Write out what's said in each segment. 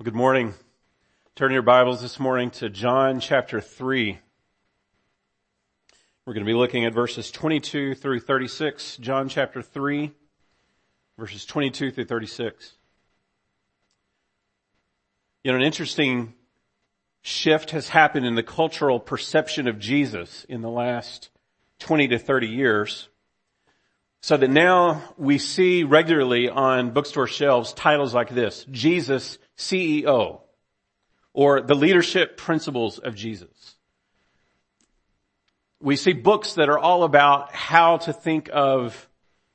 Good morning. Turn your Bibles this morning to John chapter 3. We're going to be looking at verses 22 through 36. John chapter 3, verses 22 through 36. An interesting shift has happened in the cultural perception of Jesus in the last 20 to 30 years. So that now we see regularly on bookstore shelves titles like this: Jesus CEO, or The Leadership Principles of Jesus. We see books that are all about how to think of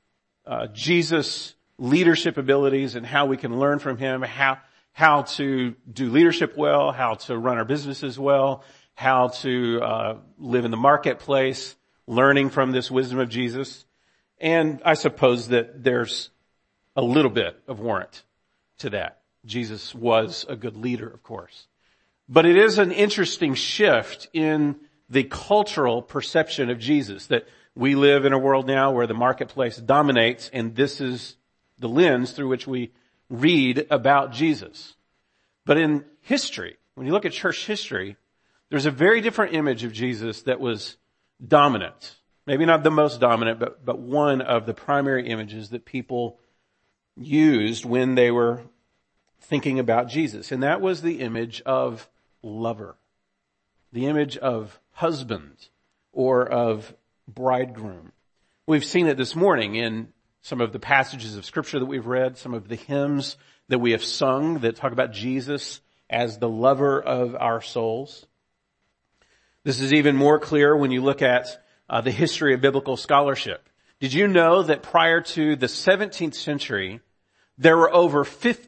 Jesus' leadership abilities and how we can learn from him, how to do leadership well, how to run our businesses well, how to live in the marketplace, learning from this wisdom of Jesus. And I suppose that there's a little bit of warrant to that. Jesus was a good leader, of course. But it is an interesting shift in the cultural perception of Jesus, that we live in a world now where the marketplace dominates, and this is the lens through which we read about Jesus. But in history, when you look at church history, there's a very different image of Jesus that was dominant. Maybe not the most dominant, but one of the primary images that people used when they were thinking about Jesus. And that was the image of lover, the image of husband, or of bridegroom. We've seen it this morning in some of the passages of Scripture that we've read, some of the hymns that we have sung that talk about Jesus as the lover of our souls. This is even more clear when you look at the history of biblical scholarship. Did you know that prior to the 17th century, there were over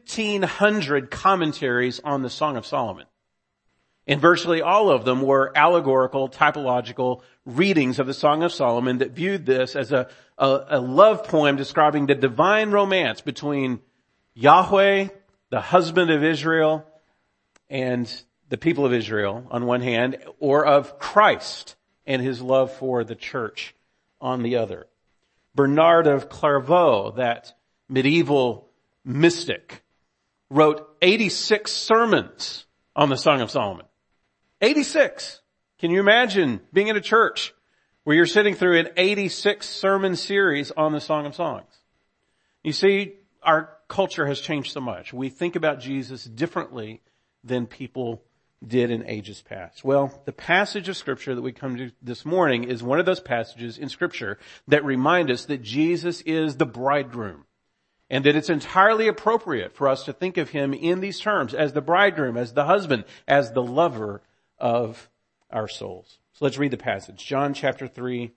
1,500 commentaries on the Song of Solomon? And virtually all of them were allegorical, typological readings of the Song of Solomon that viewed this as a love poem describing the divine romance between Yahweh, the husband of Israel, and the people of Israel on one hand, or of Christ and his love for the church on the other. Bernard of Clairvaux, that medieval mystic, wrote 86 sermons on the Song of Solomon. 86! Can you imagine being in a church where you're sitting through an 86 sermon series on the Song of Songs? You see, our culture has changed so much. We think about Jesus differently than people did in ages past. Well, the passage of Scripture that we come to this morning is one of those passages in Scripture that remind us that Jesus is the bridegroom, and that it's entirely appropriate for us to think of him in these terms, as the bridegroom, as the husband, as the lover of our souls. So let's read the passage. John chapter 3,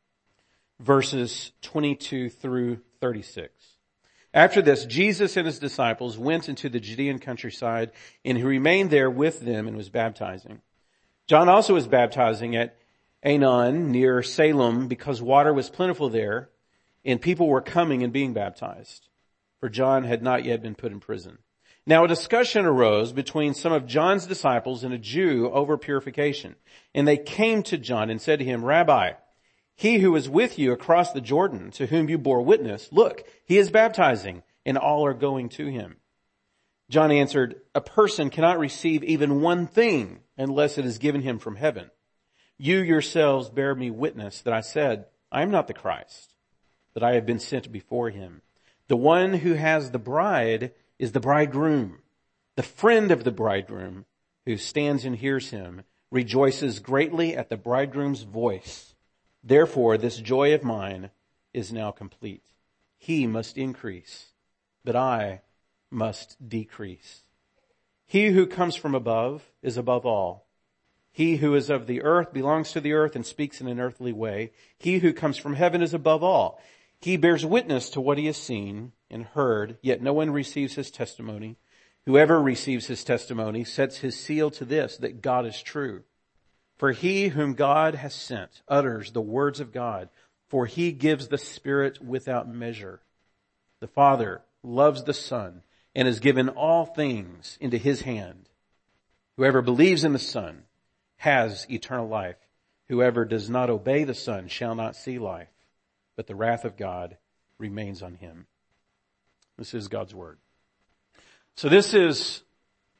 verses 22 through 36. After this, Jesus and his disciples went into the Judean countryside, and he remained there with them and was baptizing. John also was baptizing at Aenon near Salem, because water was plentiful there, and people were coming and being baptized, for John had not yet been put in prison. Now a discussion arose between some of John's disciples and a Jew over purification. And they came to John and said to him, "Rabbi, he who was with you across the Jordan, to whom you bore witness, look, he is baptizing, and all are going to him." John answered, "A person cannot receive even one thing unless it is given him from heaven. You yourselves bear me witness that I said, I am not the Christ, that I have been sent before him. The one who has the bride is the bridegroom. The friend of the bridegroom, who stands and hears him, rejoices greatly at the bridegroom's voice. Therefore, this joy of mine is now complete. He must increase, but I must decrease. He who comes from above is above all. He who is of the earth belongs to the earth and speaks in an earthly way. He who comes from heaven is above all. He bears witness to what he has seen and heard, yet no one receives his testimony. Whoever receives his testimony sets his seal to this, that God is true. For he whom God has sent utters the words of God, for he gives the Spirit without measure. The Father loves the Son and has given all things into his hand. Whoever believes in the Son has eternal life. Whoever does not obey the Son shall not see life, but the wrath of God remains on him. This is God's word. So this is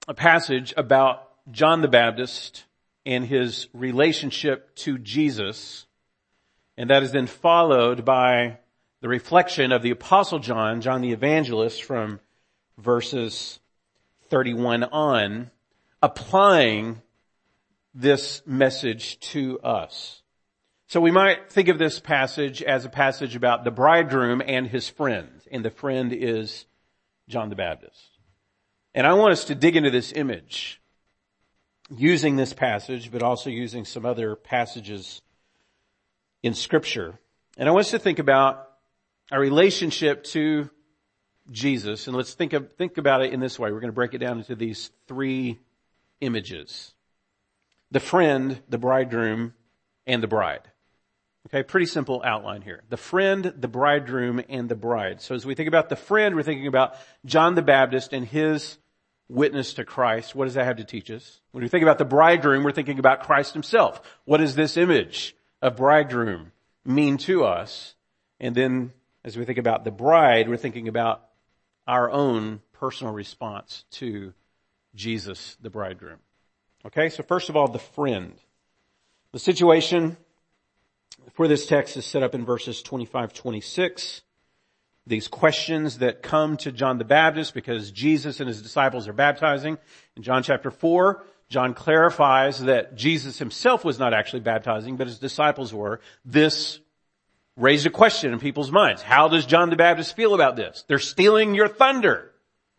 a passage about John the Baptist and his relationship to Jesus. And that is then followed by the reflection of the Apostle John, John the Evangelist, from verses 31 on, applying this message to us. So we might think of this passage as a passage about the bridegroom and his friend. And the friend is John the Baptist. And I want us to dig into this image using this passage, but also using some other passages in Scripture. And I want us to think about our relationship to Jesus. And let's think about it in this way. We're going to break it down into these three images. The friend, the bridegroom, and the bride. Okay, pretty simple outline here. The friend, the bridegroom, and the bride. So as we think about the friend, we're thinking about John the Baptist and his witness to Christ. What does that have to teach us? When we think about the bridegroom, we're thinking about Christ himself. What does this image of bridegroom mean to us? And then as we think about the bride, we're thinking about our own personal response to Jesus, the bridegroom. Okay, so first of all, the friend. The situation for this text is set up in verses 25-26. These questions that come to John the Baptist because Jesus and his disciples are baptizing. In John chapter 4, John clarifies that Jesus himself was not actually baptizing, but his disciples were. This raised a question in people's minds. How does John the Baptist feel about this? They're stealing your thunder.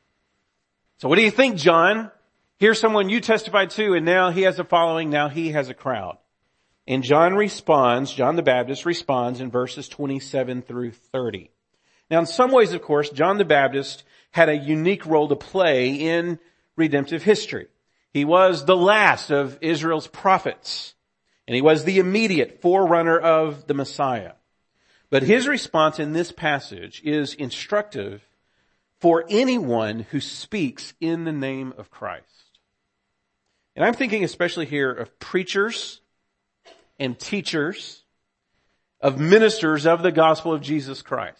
So what do you think, John? Here's someone you testified to, and now he has a following, now he has a crowd. And John the Baptist responds in verses 27-30. Now in some ways, of course, John the Baptist had a unique role to play in redemptive history. He was the last of Israel's prophets, and he was the immediate forerunner of the Messiah. But his response in this passage is instructive for anyone who speaks in the name of Christ. And I'm thinking especially here of preachers and teachers, of ministers of the gospel of Jesus Christ.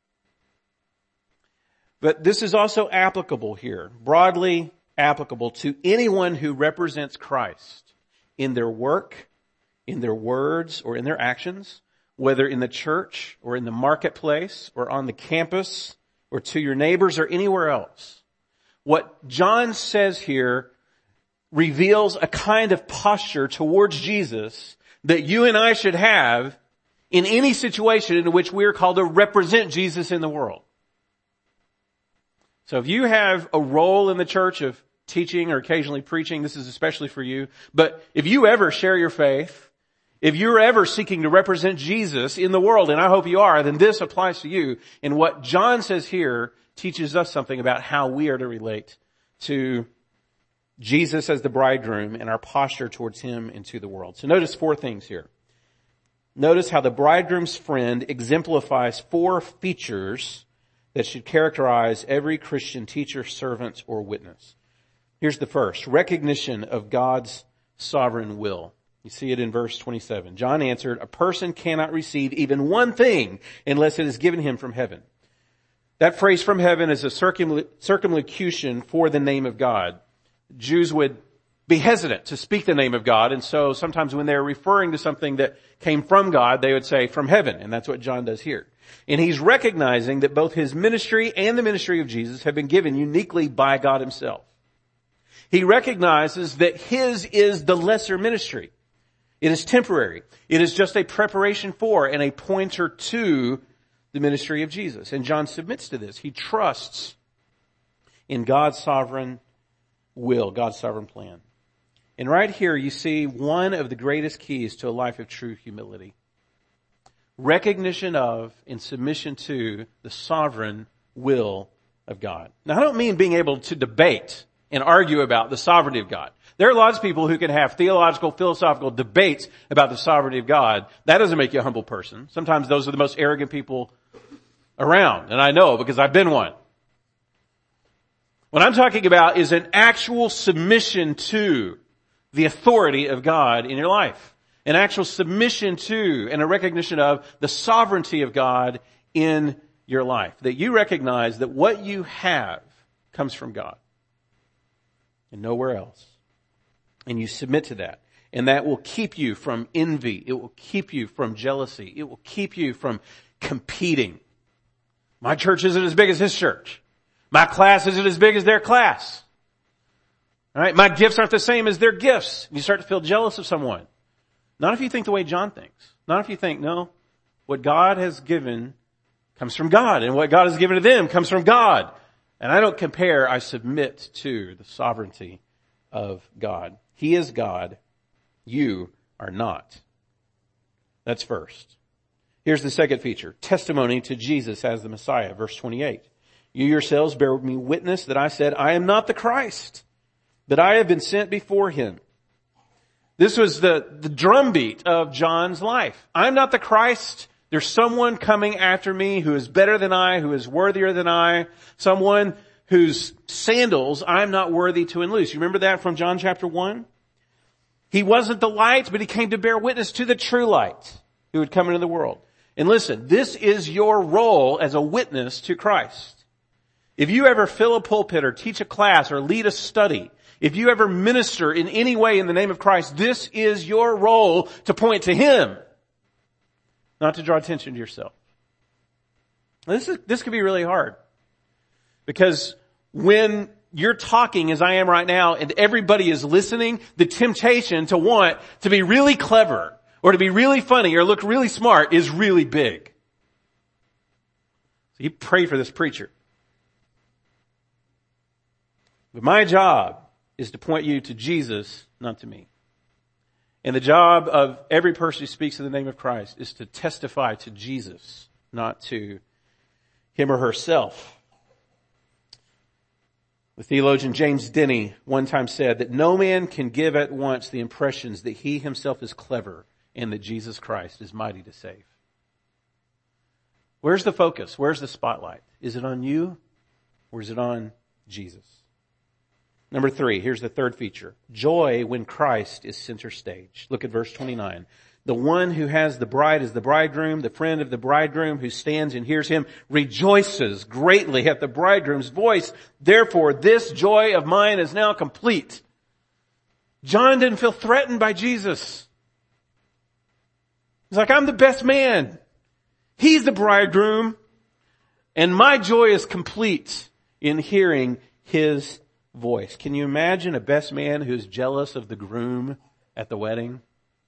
But this is also applicable here, broadly applicable to anyone who represents Christ in their work, in their words, or in their actions, whether in the church or in the marketplace or on the campus or to your neighbors or anywhere else. What John says here reveals a kind of posture towards Jesus that you and I should have in any situation in which we are called to represent Jesus in the world. So if you have a role in the church of teaching or occasionally preaching, this is especially for you. But if you ever share your faith, if you're ever seeking to represent Jesus in the world, and I hope you are, then this applies to you. And what John says here teaches us something about how we are to relate to Jesus as the bridegroom and our posture towards him and to the world. So notice four things here. Notice how the bridegroom's friend exemplifies four features that should characterize every Christian teacher, servant, or witness. Here's the first: recognition of God's sovereign will. You see it in verse 27. John answered, "A person cannot receive even one thing unless it is given him from heaven." That phrase "from heaven" is a circumlocution for the name of God. Jews would be hesitant to speak the name of God, and so sometimes when they're referring to something that came from God, they would say "from heaven," and that's what John does here. And he's recognizing that both his ministry and the ministry of Jesus have been given uniquely by God himself. He recognizes that his is the lesser ministry. It is temporary. It is just a preparation for and a pointer to the ministry of Jesus. And John submits to this. He trusts in God's sovereign will, God's sovereign plan. And right here you see one of the greatest keys to a life of true humility. Recognition of and submission to the sovereign will of God. Now I don't mean being able to debate and argue about the sovereignty of God. There are lots of people who can have theological, philosophical debates about the sovereignty of God. That doesn't make you a humble person. Sometimes those are the most arrogant people around, and I know because I've been one. What I'm talking about is an actual submission to the authority of God in your life. An actual submission to and a recognition of the sovereignty of God in your life. That you recognize that what you have comes from God. and nowhere else. And you submit to that. And that will keep you from envy. It will keep you from jealousy. It will keep you from competing. My church isn't as big as his church. My class isn't as big as their class. All right? My gifts aren't the same as their gifts. You start to feel jealous of someone. Not if you think the way John thinks. Not if you think, no, what God has given comes from God, and what God has given to them comes from God. And I don't compare, I submit to the sovereignty of God. He is God. You are not. That's first. Here's the second feature. Testimony to Jesus as the Messiah. Verse 28. You yourselves bear me witness that I said, I am not the Christ, but I have been sent before him. This was the drumbeat of John's life. I'm not the Christ. There's someone coming after me who is better than I, who is worthier than I, someone whose sandals I'm not worthy to unloose. You remember that from John chapter 1? He wasn't the light, but he came to bear witness to the true light who would come into the world. And listen, this is your role as a witness to Christ. If you ever fill a pulpit or teach a class or lead a study, if you ever minister in any way in the name of Christ, this is your role to point to him, not to draw attention to yourself. This could be really hard because when you're talking as I am right now and everybody is listening, the temptation to want to be really clever or to be really funny or look really smart is really big. So you pray for this preacher. But my job is to point you to Jesus, not to me. And the job of every person who speaks in the name of Christ is to testify to Jesus, not to him or herself. The theologian James Denney one time said that no man can give at once the impressions that he himself is clever and that Jesus Christ is mighty to save. Where's the focus? Where's the spotlight? Is it on you or is it on Jesus? Number 3, here's the third feature. Joy when Christ is center stage. Look at verse 29. The one who has the bride as the bridegroom, the friend of the bridegroom who stands and hears him, rejoices greatly at the bridegroom's voice. Therefore, this joy of mine is now complete. John didn't feel threatened by Jesus. He's like, I'm the best man. He's the bridegroom. And my joy is complete in hearing his voice. Can you imagine a best man who's jealous of the groom at the wedding?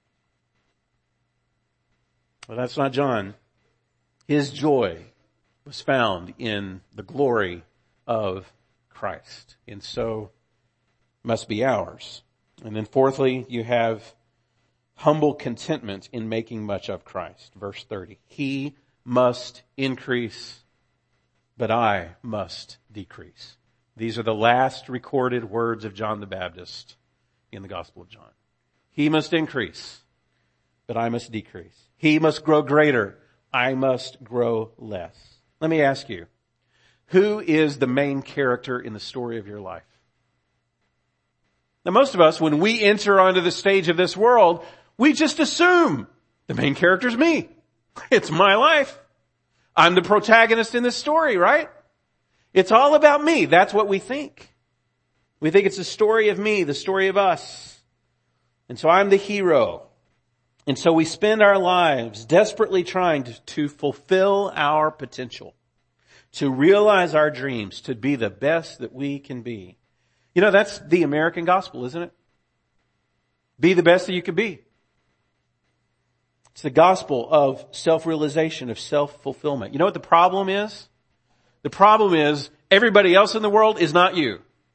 Well, that's not John. His joy was found in the glory of Christ. And so must be ours. And then fourthly, you have humble contentment in making much of Christ. Verse 30. He must increase, but I must decrease. These are the last recorded words of John the Baptist in the Gospel of John. He must increase, but I must decrease. He must grow greater. I must grow less. Let me ask you, who is the main character in the story of your life? Now, most of us, when we enter onto the stage of this world, we just assume the main character is me. It's my life. I'm the protagonist in this story, right? It's all about me. That's what we think. We think it's the story of me, the story of us. And so I'm the hero. And so we spend our lives desperately trying to fulfill our potential, to realize our dreams, to be the best that we can be. You know, that's the American gospel, isn't it? Be the best that you can be. It's the gospel of self-realization, of self-fulfillment. You know what the problem is? The problem is everybody else in the world is not you.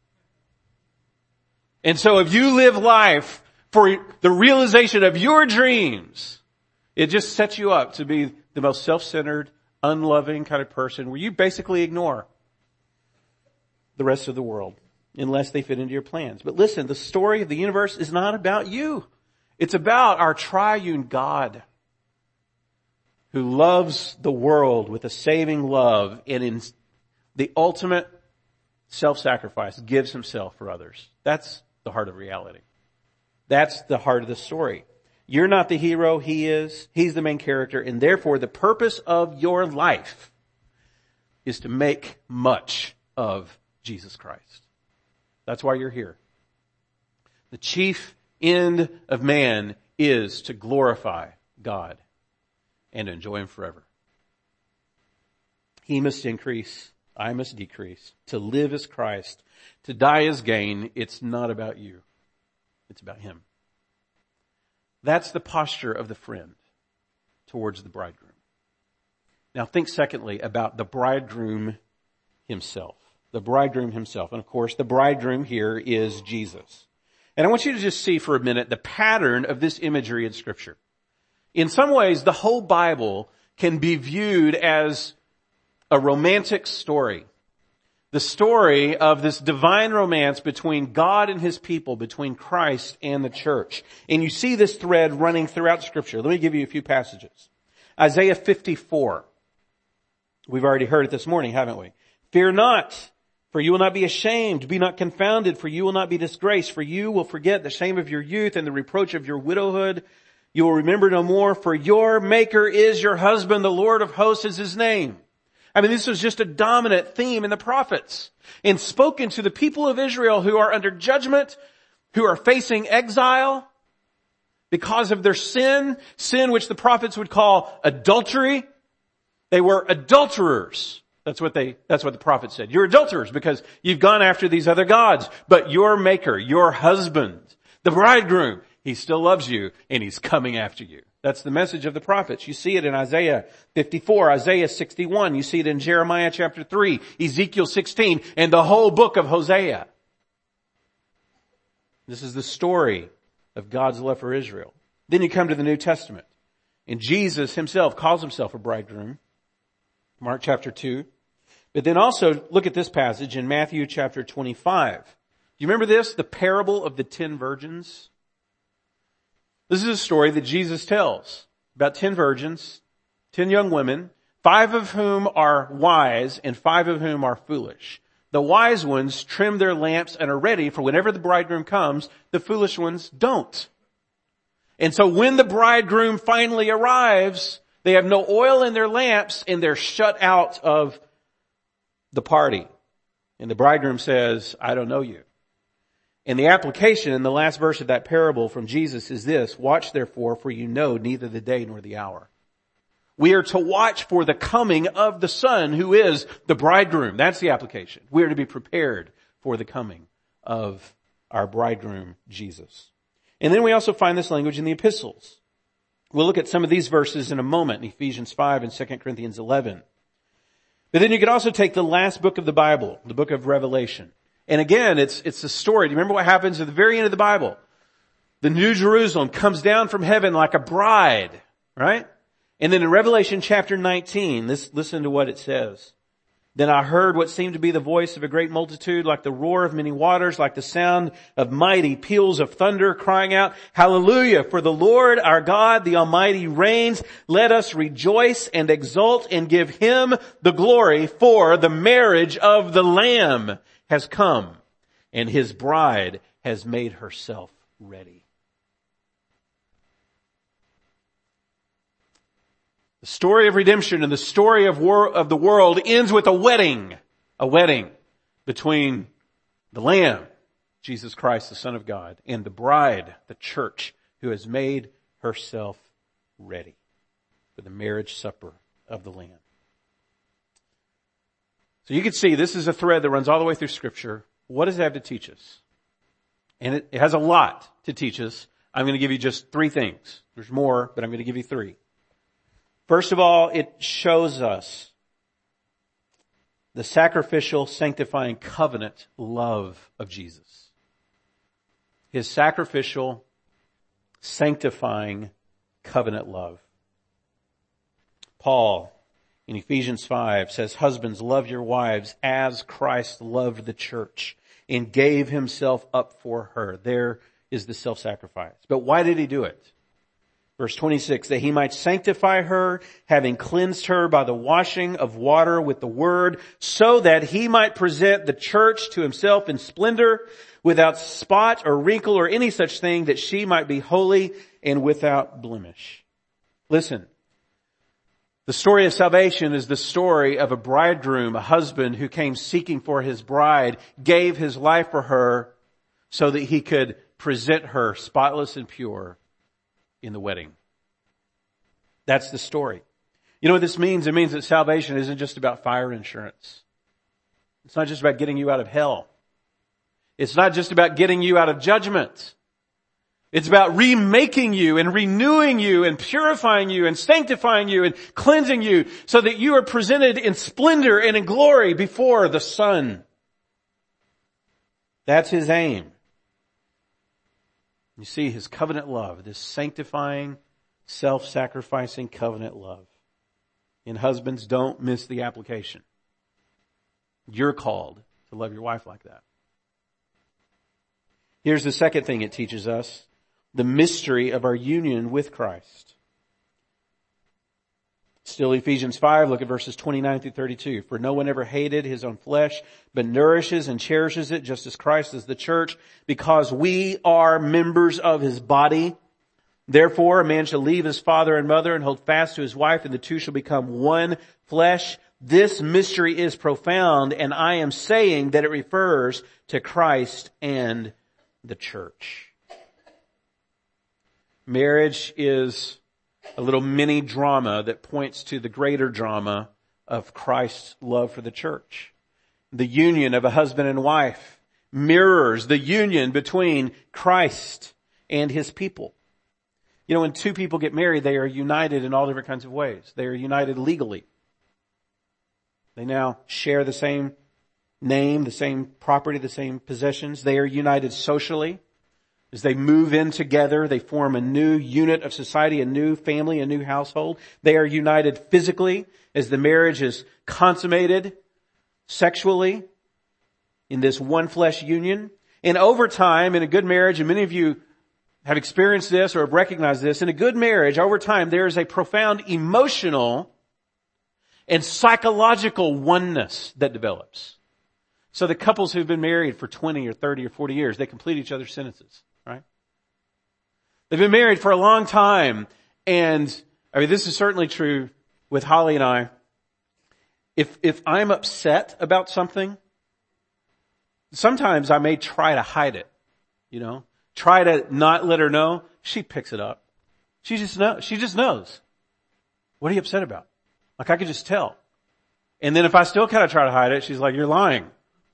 And so if you live life for the realization of your dreams, it just sets you up to be the most self-centered, unloving kind of person where you basically ignore the rest of the world unless they fit into your plans. But listen, the story of the universe is not about you. It's about our triune God who loves the world with a saving love and in the ultimate self-sacrifice gives himself for others. That's the heart of reality. That's the heart of the story. You're not the hero, he is. He's the main character, and therefore the purpose of your life is to make much of Jesus Christ. That's why you're here. The chief end of man is to glorify God and enjoy Him forever. He must increase, I must decrease. To live is Christ, to die is gain. It's not about you. It's about Him. That's the posture of the friend towards the bridegroom. Now think secondly about the bridegroom himself. The bridegroom himself. And of course, the bridegroom here is Jesus. And I want you to just see for a minute the pattern of this imagery in Scripture. In some ways, the whole Bible can be viewed as a romantic story. The story of this divine romance between God and His people, between Christ and the church. And you see this thread running throughout Scripture. Let me give you a few passages. Isaiah 54. We've already heard it this morning, haven't we? Fear not, for you will not be ashamed. Be not confounded, for you will not be disgraced. For you will forget the shame of your youth and the reproach of your widowhood. You will remember no more, for your Maker is your husband. The Lord of hosts is His name. I mean, this was just a dominant theme in the prophets and spoken to the people of Israel who are under judgment, who are facing exile because of their sin which the prophets would call adultery. They were adulterers. That's what the prophet said. You're adulterers because you've gone after these other gods. But your Maker, your husband, the bridegroom, He still loves you and He's coming after you. That's the message of the prophets. You see it in Isaiah 54, Isaiah 61. You see it in Jeremiah chapter 3, Ezekiel 16, and the whole book of Hosea. This is the story of God's love for Israel. Then you come to the New Testament. And Jesus Himself calls Himself a bridegroom. Mark chapter 2. But then also look at this passage in Matthew chapter 25. Do you remember this? The parable of the 10 virgins. This is a story that Jesus tells about 10 virgins, 10 young women, 5 of whom are wise and 5 of whom are foolish. The wise ones trim their lamps and are ready for whenever the bridegroom comes. The foolish ones don't. And so when the bridegroom finally arrives, they have no oil in their lamps and they're shut out of the party. And the bridegroom says, I don't know you. And the application in the last verse of that parable from Jesus is this: watch therefore, for you know neither the day nor the hour. We are to watch for the coming of the Son who is the bridegroom. That's the application. We are to be prepared for the coming of our bridegroom, Jesus. And then we also find this language in the epistles. We'll look at some of these verses in a moment in Ephesians 5 and 2 Corinthians 11. But then you could also take the last book of the Bible, the book of Revelation. And again, it's the story. Do you remember what happens at the very end of the Bible? The New Jerusalem comes down from heaven like a bride, right? And then in Revelation chapter 19, listen to what it says. Then I heard what seemed to be the voice of a great multitude, like the roar of many waters, like the sound of mighty peals of thunder, crying out, Hallelujah! For the Lord our God, the Almighty, reigns. Let us rejoice and exult and give Him the glory, for the marriage of the Lamb has come, and His bride has made herself ready. The story of redemption and the story of the world ends with a wedding between the Lamb, Jesus Christ, the Son of God, and the bride, the church, who has made herself ready for the marriage supper of the Lamb. So you can see this is a thread that runs all the way through Scripture. What does it have to teach us? And it has a lot to teach us. I'm going to give you just 3 things. There's more, but I'm going to give you 3. First of all, it shows us the sacrificial, sanctifying covenant love of Jesus. His sacrificial, sanctifying covenant love. Paul in Ephesians 5 says, husbands, love your wives as Christ loved the church and gave Himself up for her. There is the self-sacrifice. But why did He do it? Verse 26, that He might sanctify her, having cleansed her by the washing of water with the word, so that He might present the church to Himself in splendor, without spot or wrinkle or any such thing, that she might be holy and without blemish. Listen, the story of salvation is the story of a bridegroom, a husband who came seeking for his bride, gave his life for her so that he could present her spotless and pure in the wedding. That's the story. You know what this means? It means that salvation isn't just about fire insurance. It's not just about getting you out of hell. It's not just about getting you out of judgment. It's about remaking you and renewing you and purifying you and sanctifying you and cleansing you so that you are presented in splendor and in glory before the Son. That's His aim. You see His covenant love, this sanctifying, self-sacrificing covenant love. And husbands, don't miss the application. You're called to love your wife like that. Here's the second thing it teaches us. The mystery of our union with Christ. Still Ephesians 5, look at verses 29 through 32. For no one ever hated his own flesh, but nourishes and cherishes it just as Christ is the church, because we are members of His body. Therefore, a man shall leave his father and mother and hold fast to his wife, and the two shall become one flesh. This mystery is profound, and I am saying that it refers to Christ and the church. Marriage is a little mini drama that points to the greater drama of Christ's love for the church. The union of a husband and wife mirrors the union between Christ and His people. You know, when two people get married, they are united in all different kinds of ways. They are united legally. They now share the same name, the same property, the same possessions. They are united socially. As they move in together, they form a new unit of society, a new family, a new household. They are united physically as the marriage is consummated sexually in this one flesh union. And over time, in a good marriage, and many of you have experienced this or have recognized this, in a good marriage, over time, there is a profound emotional and psychological oneness that develops. So the couples who've been married for 20 or 30 or 40 years, they complete each other's sentences, right? They've been married for a long time. And I mean, this is certainly true with Holly and I. If I'm upset about something, sometimes I may try to hide it, you know, try to not let her know. She picks it up. She just knows. What are you upset about? Like I could just tell. And then if I still kind of try to hide it, she's like, you're lying.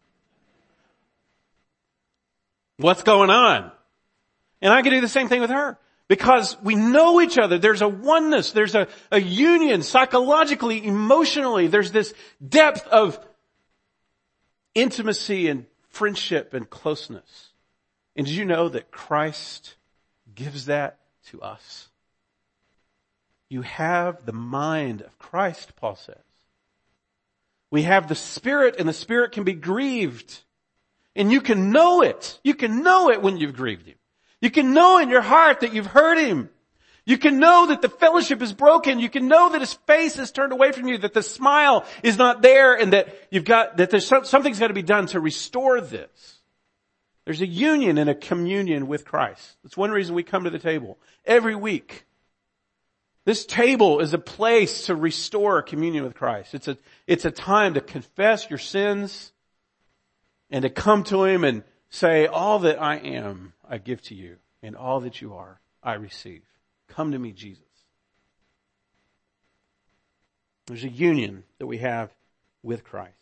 What's going on? And I can do the same thing with her. Because we know each other. There's a oneness. There's a union psychologically, emotionally. There's this depth of intimacy and friendship and closeness. And did you know that Christ gives that to us? You have the mind of Christ, Paul says. We have the Spirit, and the Spirit can be grieved. And you can know it. You can know it when you've grieved Him. You can know in your heart that you've hurt Him. You can know that the fellowship is broken. You can know that His face is turned away from you, that the smile is not there, and that there's something's got to be done to restore this. There's a union and a communion with Christ. That's one reason we come to the table every week. This table is a place to restore communion with Christ. It's a time to confess your sins and to come to Him and say, all that I am, I give to you, and all that you are, I receive. Come to me, Jesus. There's a union that we have with Christ.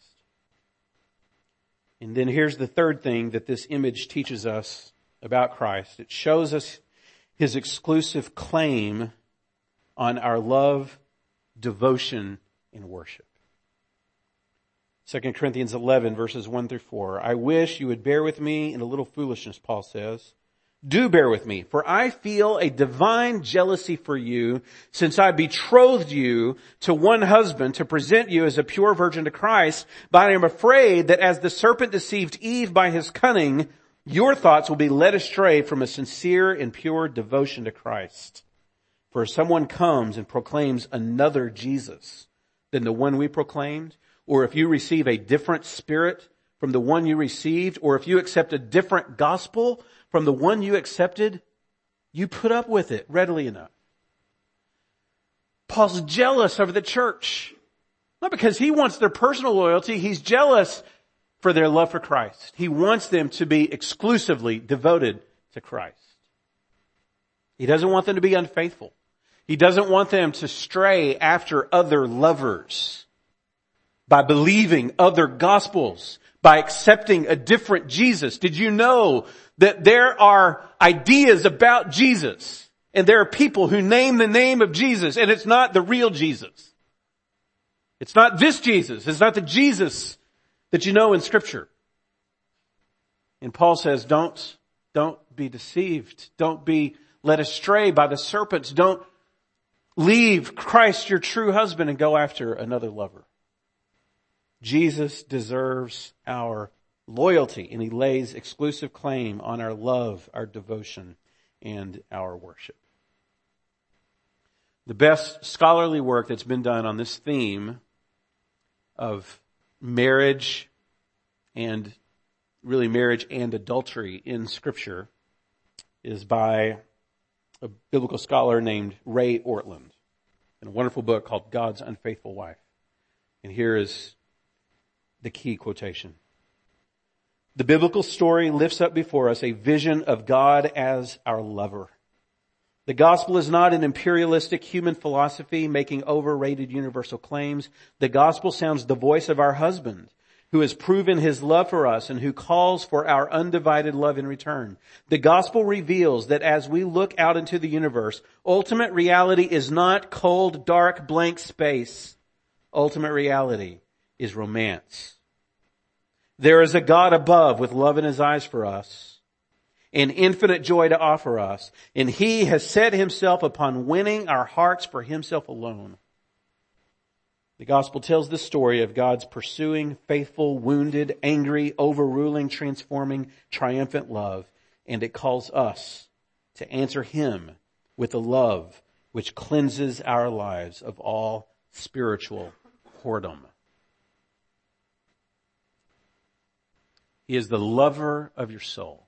And then here's the third thing that this image teaches us about Christ. It shows us His exclusive claim on our love, devotion, and worship. 2 Corinthians 11, verses 1 through 4. I wish you would bear with me in a little foolishness, Paul says. Do bear with me, for I feel a divine jealousy for you, since I betrothed you to one husband to present you as a pure virgin to Christ. But I am afraid that as the serpent deceived Eve by his cunning, your thoughts will be led astray from a sincere and pure devotion to Christ. For if someone comes and proclaims another Jesus than the one we proclaimed, or if you receive a different spirit from the one you received, or if you accept a different gospel from the one you accepted, you put up with it readily enough. Paul's jealous over the church. Not because he wants their personal loyalty. He's jealous for their love for Christ. He wants them to be exclusively devoted to Christ. He doesn't want them to be unfaithful. He doesn't want them to stray after other lovers by believing other gospels, by accepting a different Jesus. Did you know that there are ideas about Jesus and there are people who name the name of Jesus and it's not the real Jesus? It's not this Jesus. It's not the Jesus that you know in Scripture. And Paul says, don't be deceived. Don't be led astray by the serpents. Don't leave Christ, your true husband, and go after another lover. Jesus deserves our loyalty, and he lays exclusive claim on our love, our devotion, and our worship. The best scholarly work that's been done on this theme of marriage and really marriage and adultery in Scripture is by a biblical scholar named Ray Ortlund in a wonderful book called God's Unfaithful Wife. And here is the key quotation. The biblical story lifts up before us a vision of God as our lover. The gospel is not an imperialistic human philosophy making overrated universal claims. The gospel sounds the voice of our husband, who has proven his love for us and who calls for our undivided love in return. The gospel reveals that as we look out into the universe, ultimate reality is not cold, dark, blank space. Ultimate reality is romance. There is a God above with love in his eyes for us and infinite joy to offer us, and he has set himself upon winning our hearts for himself alone. The gospel tells the story of God's pursuing, faithful, wounded, angry, overruling, transforming, triumphant love, and it calls us to answer him with a love which cleanses our lives of all spiritual whoredom. He is the lover of your soul.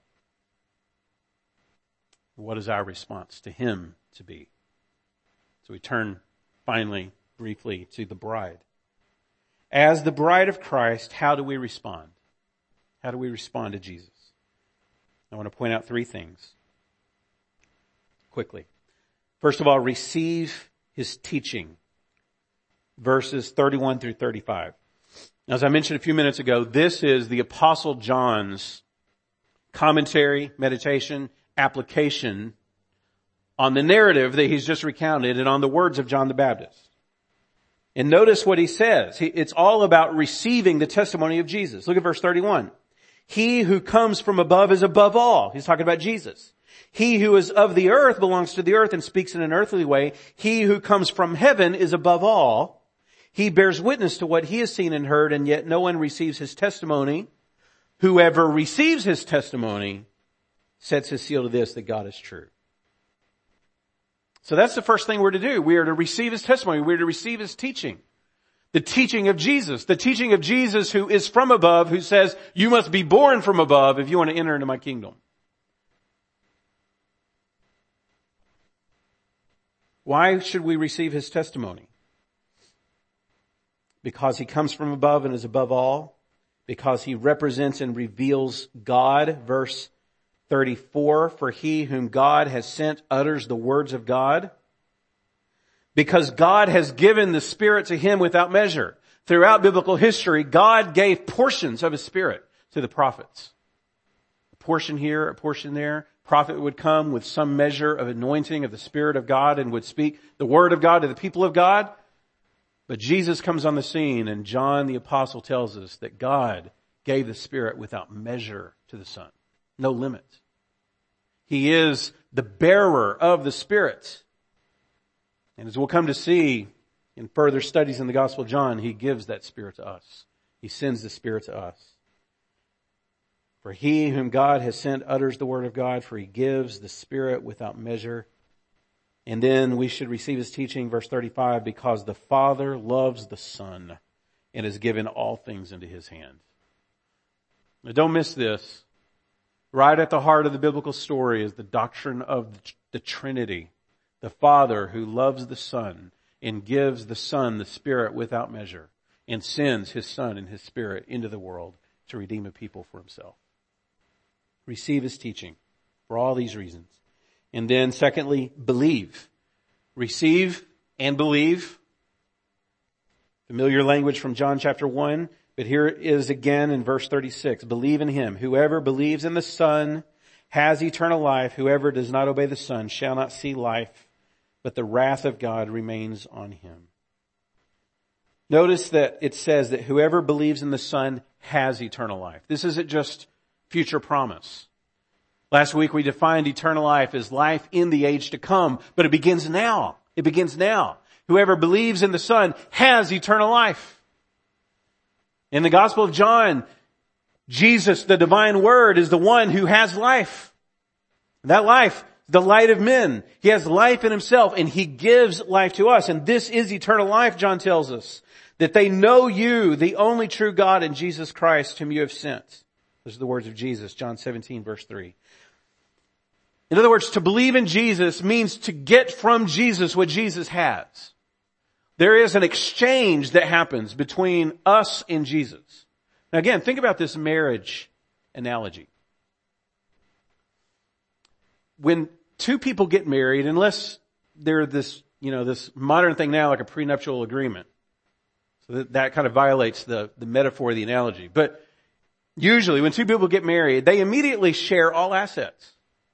What is our response to him to be? So we turn finally, briefly, to the bride. As the bride of Christ, how do we respond? How do we respond to Jesus? I want to point out three things quickly. First of all, receive his teaching. Verses 31 through 35. As I mentioned a few minutes ago, this is the Apostle John's commentary, meditation, application on the narrative that he's just recounted and on the words of John the Baptist. And notice what he says. It's all about receiving the testimony of Jesus. Look at verse 31. He who comes from above is above all. He's talking about Jesus. He who is of the earth belongs to the earth and speaks in an earthly way. He who comes from heaven is above all. He bears witness to what he has seen and heard, and yet no one receives his testimony. Whoever receives his testimony sets his seal to this, that God is true. So that's the first thing we're to do. We are to receive his testimony. We are to receive his teaching. The teaching of Jesus. The teaching of Jesus who is from above, who says, you must be born from above if you want to enter into my kingdom. Why should we receive his testimony? Because he comes from above and is above all. Because he represents and reveals God. Verse 34, for he whom God has sent utters the words of God. Because God has given the Spirit to him without measure. Throughout biblical history, God gave portions of his Spirit to the prophets. A portion here, a portion there. Prophet would come with some measure of anointing of the Spirit of God and would speak the word of God to the people of God. But Jesus comes on the scene, and John the Apostle tells us that God gave the Spirit without measure to the Son. No limit. He is the bearer of the Spirit. And as we'll come to see in further studies in the Gospel of John, he gives that Spirit to us. He sends the Spirit to us. For he whom God has sent utters the word of God, for he gives the Spirit without measure. And then we should receive his teaching, verse 35, because the Father loves the Son and has given all things into his hand. Now don't miss this. Right at the heart of the biblical story is the doctrine of the Trinity. The Father who loves the Son and gives the Son the Spirit without measure and sends his Son and his Spirit into the world to redeem a people for himself. Receive his teaching. for all these reasons. And then secondly, believe. Receive and believe. Familiar language from John chapter 1, but here it is again in verse 36. Believe in him. Whoever believes in the Son has eternal life. Whoever does not obey the Son shall not see life, but the wrath of God remains on him. Notice that it says that whoever believes in the Son has eternal life. This isn't just future promise. Last week we defined eternal life as life in the age to come, but it begins now. It begins now. Whoever believes in the Son has eternal life. In the Gospel of John, Jesus, the divine Word, is the one who has life. That life, the light of men. He has life in himself and he gives life to us. And this is eternal life, John tells us. That they know you, the only true God, and Jesus Christ, whom you have sent. Those are the words of Jesus, John 17, verse 3. In other words, to believe in Jesus means to get from Jesus what Jesus has. There is an exchange that happens between us and Jesus. Now again, think about this marriage analogy. When two people get married, unless they're this modern thing now like a prenuptial agreement. So that kind of violates the metaphor of the analogy. But usually when two people get married, they immediately share all assets.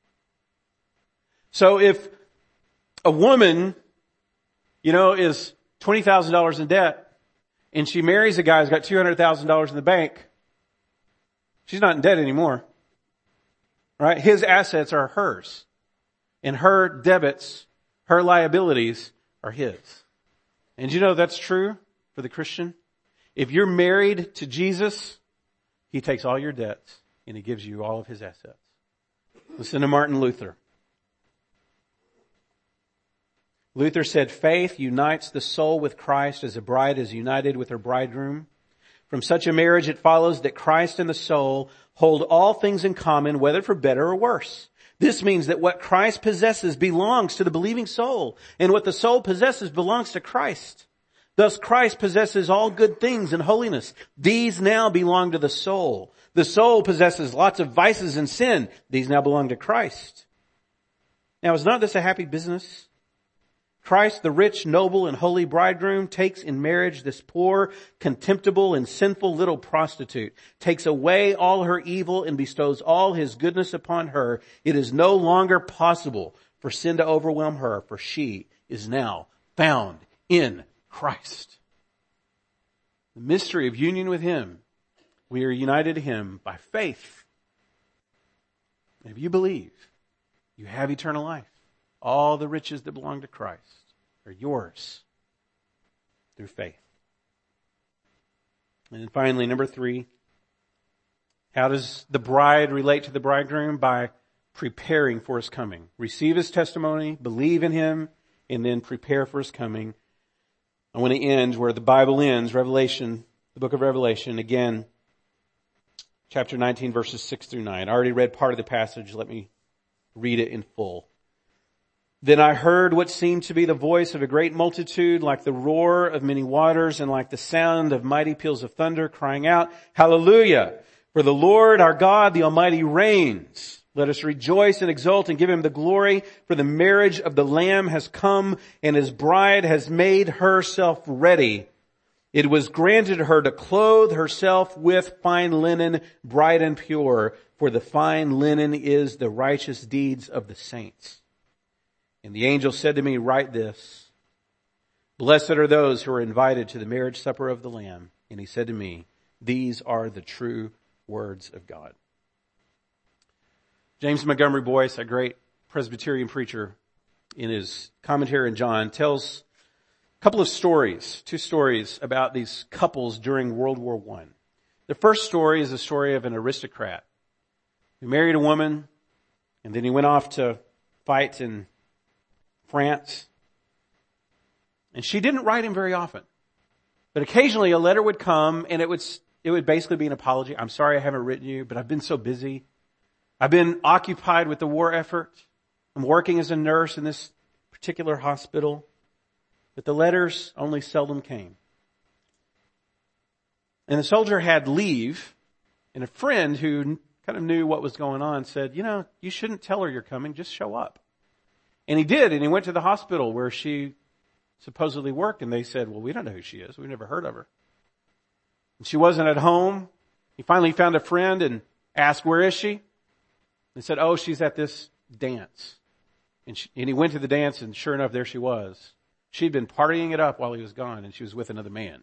So if a woman, is $20,000 in debt and she marries a guy who's got $200,000 in the bank, she's not in debt anymore. Right? His assets are hers. And her debits, her liabilities are his. And that's true for the Christian? If you're married to Jesus, he takes all your debts and he gives you all of his assets. Listen to Martin Luther. Luther said, faith unites the soul with Christ as a bride is united with her bridegroom. From such a marriage it follows that Christ and the soul hold all things in common, whether for better or worse. This means that what Christ possesses belongs to the believing soul, and what the soul possesses belongs to Christ. Thus Christ possesses all good things and holiness. These now belong to the soul. The soul possesses lots of vices and sin. These now belong to Christ. Now, is not this a happy business? Christ, the rich, noble, and holy bridegroom, takes in marriage this poor, contemptible, and sinful little prostitute, takes away all her evil and bestows all his goodness upon her. It is no longer possible for sin to overwhelm her, for she is now found in Christ. The mystery of union with him, we are united to him by faith. And if you believe, you have eternal life. All the riches that belong to Christ are yours through faith. And then finally, number 3, how does the bride relate to the bridegroom? By preparing for his coming. Receive his testimony, believe in him, and then prepare for his coming. I want to end where the Bible ends, Revelation, the book of Revelation, again, chapter 19, verses 6 through 9. I already read part of the passage. Let me read it in full. Then I heard what seemed to be the voice of a great multitude, like the roar of many waters and like the sound of mighty peals of thunder, crying out, Hallelujah! For the Lord our God, the Almighty, reigns. Let us rejoice and exult and give him the glory, for the marriage of the Lamb has come and his bride has made herself ready. It was granted her to clothe herself with fine linen, bright and pure, for the fine linen is the righteous deeds of the saints. And the angel said to me, write this, blessed are those who are invited to the marriage supper of the Lamb. And he said to me, these are the true words of God. James Montgomery Boyce, a great Presbyterian preacher, in his commentary on John, tells a couple of stories, 2 stories about these couples during World War I. The first story is the story of an aristocrat who married a woman, and then he went off to fight in France. And she didn't write him very often. But occasionally a letter would come, and it would basically be an apology. I'm sorry I haven't written you, but I've been so busy. I've been occupied with the war effort. I'm working as a nurse in this particular hospital. But the letters only seldom came. And the soldier had leave, and a friend who kind of knew what was going on, said, you shouldn't tell her you're coming, just show up. And he did, and he went to the hospital where she supposedly worked, and they said, well, we don't know who she is. We've never heard of her. And she wasn't at home. He finally found a friend and asked, where is she? And said, oh, she's at this dance. And he went to the dance, and sure enough, there she was. She'd been partying it up while he was gone, and she was with another man.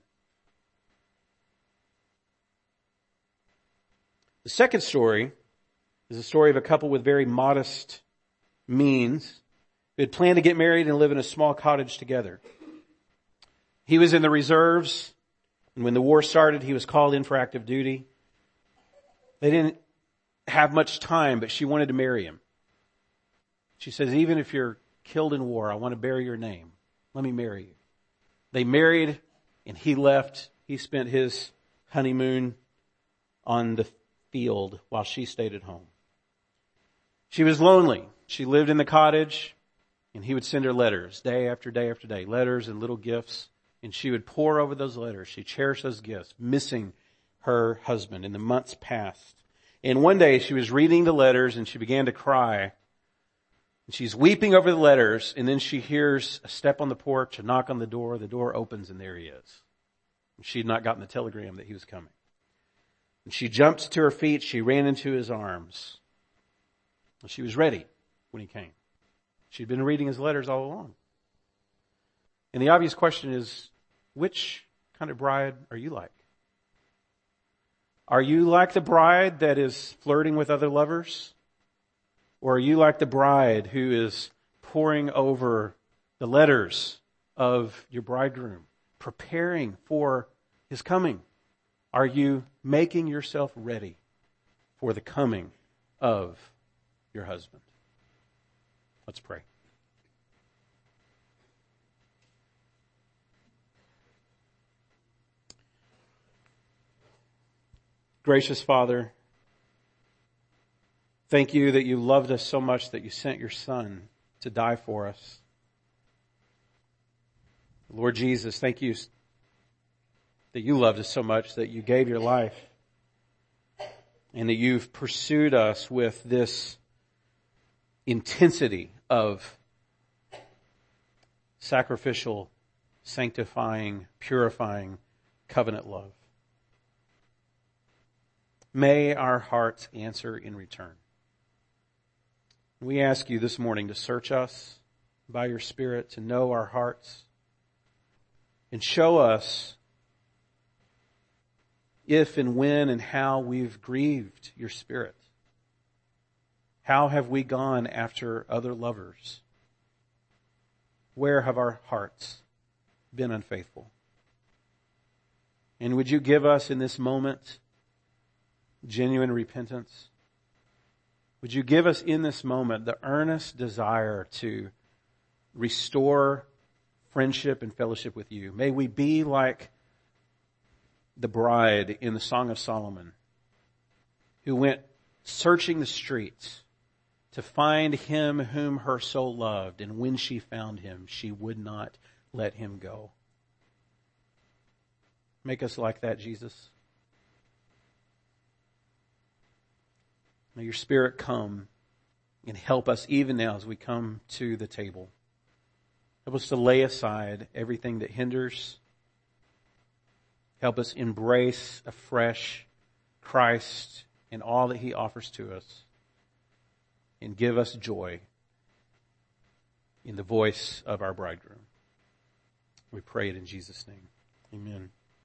The second story is a story of a couple with very modest means who had planned to get married and live in a small cottage together. He was in the reserves, and when the war started, he was called in for active duty. They didn't have much time, but she wanted to marry him. She says, even if you're killed in war, I want to bear your name. Let me marry you. They married, and he left. He spent his honeymoon on the field while she stayed at home. She was lonely. She lived in the cottage, and he would send her letters day after day after day, letters and little gifts, and she would pore over those letters. She cherished those gifts, missing her husband, and the months passed. And one day she was reading the letters, and she began to cry. And she's weeping over the letters, and then she hears a step on the porch, a knock on the door opens, and there he is. She had not gotten the telegram that he was coming. And she jumped to her feet. She ran into his arms. And she was ready when he came. She'd been reading his letters all along. And the obvious question is, which kind of bride are you like? Are you like the bride that is flirting with other lovers? Or are you like the bride who is poring over the letters of your bridegroom, preparing for his coming? Are you making yourself ready for the coming of your husband? Let's pray. Gracious Father, thank you that you loved us so much that you sent your Son to die for us. Lord Jesus, thank you that you loved us so much that you gave your life and that you've pursued us with this intensity of sacrificial, sanctifying, purifying covenant love. May our hearts answer in return. We ask you this morning to search us by your Spirit, to know our hearts, and show us if and when and how we've grieved your Spirit. How have we gone after other lovers? Where have our hearts been unfaithful? And would you give us in this moment genuine repentance? Would you give us in this moment the earnest desire to restore friendship and fellowship with you? May we be like the bride in the Song of Solomon, who went searching the streets to find him whom her soul loved, and when she found him, she would not let him go. Make us like that, Jesus. May your Spirit come and help us even now as we come to the table. Help us to lay aside everything that hinders. Help us embrace afresh Christ and all that he offers to us. And give us joy in the voice of our bridegroom. We pray it in Jesus' name. Amen.